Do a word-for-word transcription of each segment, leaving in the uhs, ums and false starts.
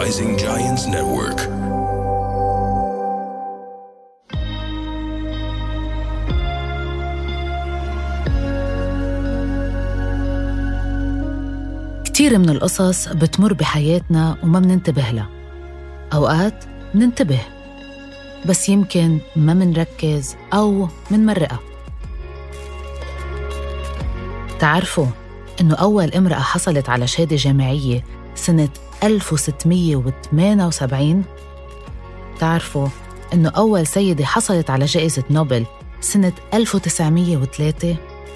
Rising Giants Network. كتير من القصص بتمر بحياتنا وما مننتبه لها. أوقات مننتبه بس يمكن ما منركز أو منمرقها. تعرفوا إنه أول امرأة حصلت على شهادة جامعية سنة ألف وستمية وثمانية وسبعين؟ تعرفوا إنه أول سيدة حصلت على جائزة نوبل سنة ألف وتسعمية وثلاثة؟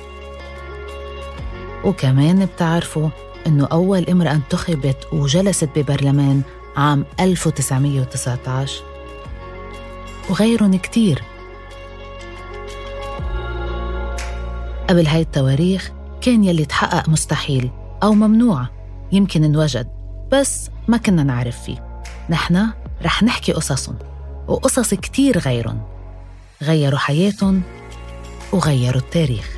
وكمان بتعرفوا إنه أول امرأة انتخبت وجلست ببرلمان عام ألف وتسعمية وتسعة عشر؟ وغيرهم كتير. قبل هاي التواريخ كان يلي تحقق مستحيل أو ممنوع يمكن انوجد بس ما كنا نعرف فيه. نحن رح نحكي قصصهم وقصص كتير غيرهم غيروا حياتهم وغيروا التاريخ.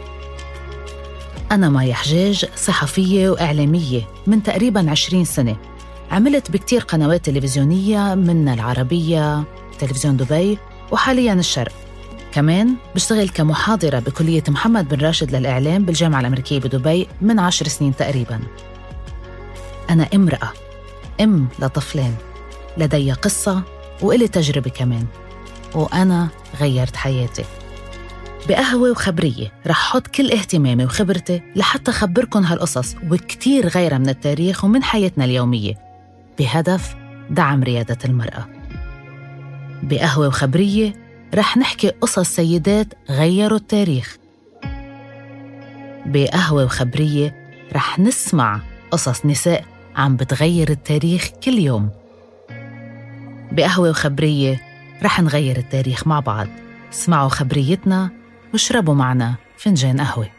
أنا مايا حجاج، صحفية وإعلامية من تقريباً عشرين سنة. عملت بكتير قنوات تلفزيونية منها العربية، تلفزيون دبي، وحالياً الشرق. كمان بشتغل كمحاضرة بكلية محمد بن راشد للإعلام بالجامعة الأمريكية بدبي من عشر سنين تقريباً. أنا امرأة، أم لطفلين، لدي قصة وإلي تجربة كمان، وأنا غيرت حياتي. بقهوة وخبرية رح حط كل اهتمامي وخبرتي لحتى أخبركن هالقصص وكتير غيرها من التاريخ ومن حياتنا اليومية بهدف دعم ريادة المرأة. بقهوة وخبرية رح نحكي قصص سيدات غيروا التاريخ. بقهوة وخبرية رح نسمع قصص نساء عم بتغير التاريخ كل يوم. بقهوة وخبرية رح نغير التاريخ مع بعض. اسمعوا خبريتنا واشربوا معنا فنجان قهوة.